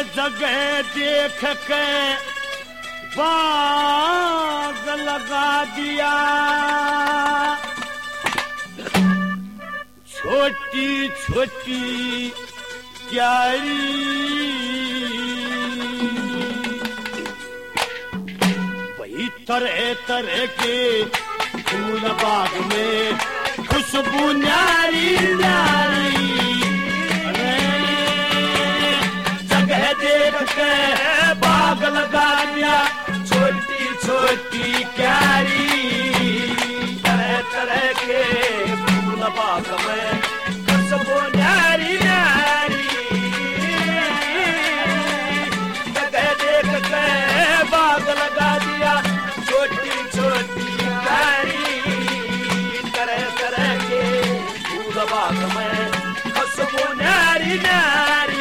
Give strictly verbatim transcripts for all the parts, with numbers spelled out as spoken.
जगह देख के बाग लगा दिया, छोटी छोटी क्यारी वही तरह तरह के फूल बाग में खुशबू न्यारी न्यारी। जगह देख के बाग लगा दिया, छोटी छोटी क्यारी तरह तरह के फूल बाग में खुशबू न्यारी न्यारी। जगह देख के बाग लगा दिया, छोटी छोटी क्यारी तरह तरह के फूल बाग में खुशबू न्यारी न्यारी।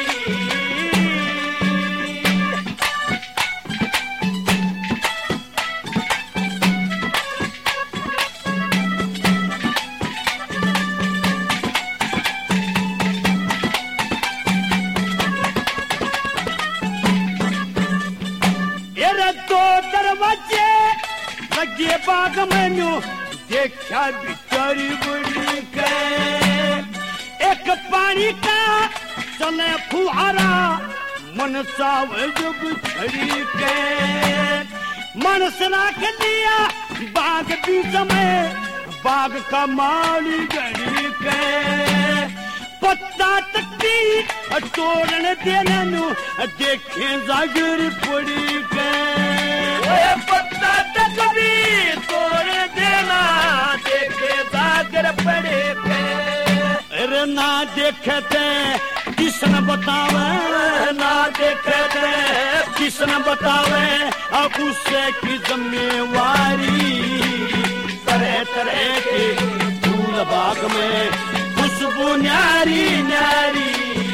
लगे बाग मैनू देखा बिचारी बड़ी के, एक पानी का चले फुहारा मन सावे जब छड़ी के। मन सना के लिया बाग बीच में, बाग का माली गड़ी के। पत्ता तकती तोड़ने देने नू देखे जागर पड़ी के। पत्ता तकती तोड़ देना देखे जागर पड़े के। अरे ना देखे थे किसन बतावे, ना देखे थे किसन बतावे, अब उससे की जिम्मेवारी। तरह तरह के फूल बाग में खुशबू न्यारी न्यारी।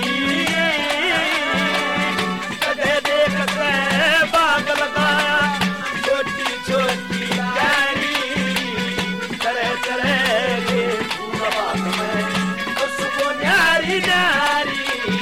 जगह देख के बाग लगाया, छोटी छोटी क्यारी तरह तरह के फूल बाग में खुशबू न्यारी न्यारी।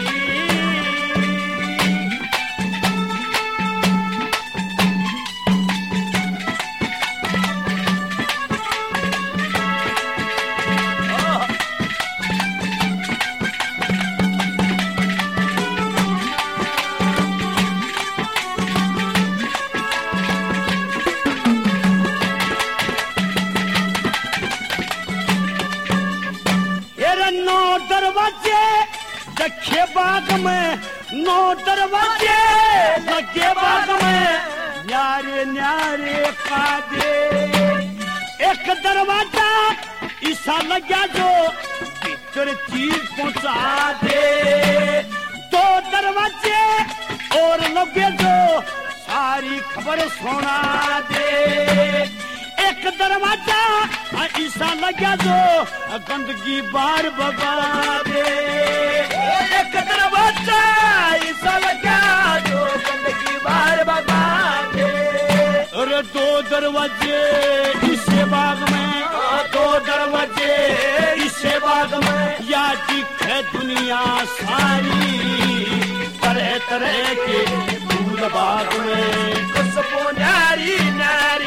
लगे बाग में नौ दरवाजे, लगे बाग में न्यारे न्यारे कादे। एक दरवाजा ऐसा लगा जो भीतर चीज पहुंचा दे, दो दरवाजे और लगे जो सारी खबर सुना दे। एक दरवाजा ऐसा लगा जो गंदगी बार बगा दे, एक दरवाजा ऐसा लगा जो गंदगी बार बगा दे। और दो दरवाजे इसे बाग में, दो दरवाजे इसे बाग में, या दिखे दुनिया सारी। तरह तरह के फूल बाग में खुशबू न्यारी न्यारी।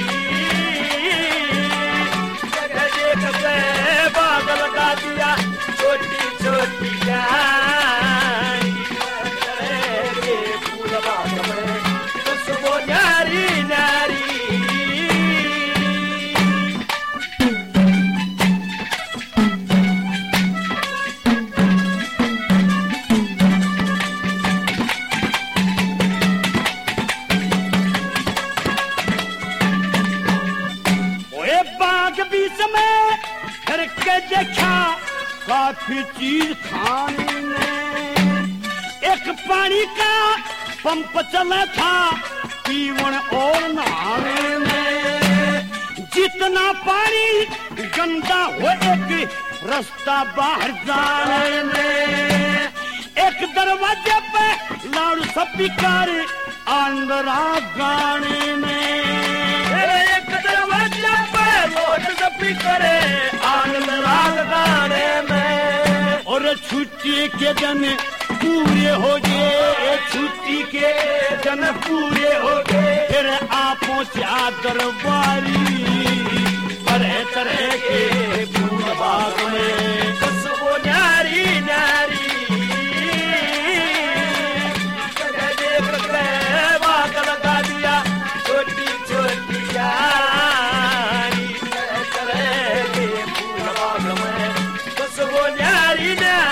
बाग लगा दिया, छोटी छोटी क्यारी के फूल बाग में खुशबू न्यारी न्यारी। ओए बाग बीच में करके देखा काफी चीज खाने में। एक पानी का पंप चला था पीवन और नहाने में। जितना पानी गंदा हो एक रास्ता बाहर जाने में। एक दरवाजे पे लाउड स्पीकर अंदरा गाने में। एक दरवाजे पे लाउड स्पीकर अंदरा गाने में। और और छुट्टी के दिन पूरे हो गए, छुट्टी के दिन पूरे हो गए, फिर आपो चादर बारी तरह तरह के फूल बाग में खुशबू न्यारी न्यारी देख के बाग लगा दिया छोटी छोटी यारी तरह तरह के फूल बाग में खुशबू न्यारी न्यारी।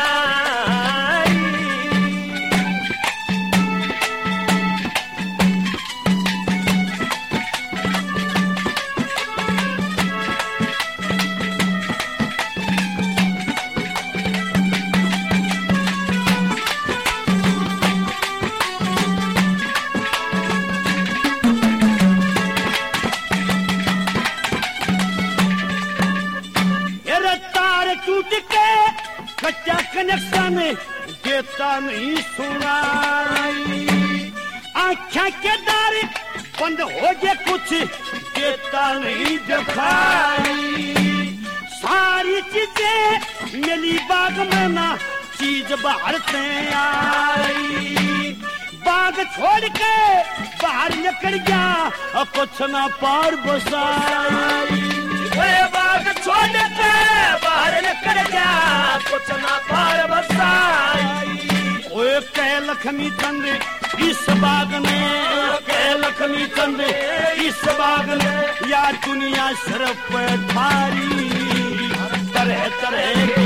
टूट के कच्चा कनेक्शन देता नहीं सुनाई, आँखें के दार बंद हो गए कुछ देता नहीं दिखाई, सारी चीजें मिली बाग में ना चीज बाहर से आई, बाग छोड़ के बाहर निकल गया कुछ ना पार बसाई, बाग छोड़ के बाहर निकल जा कुछ ना पार बसाई। ओए कह लक्ष्मी चंद इस बाग में, कह लक्ष्मी चंद इस बाग में या दुनिया सिर्फ थारी तरह तरह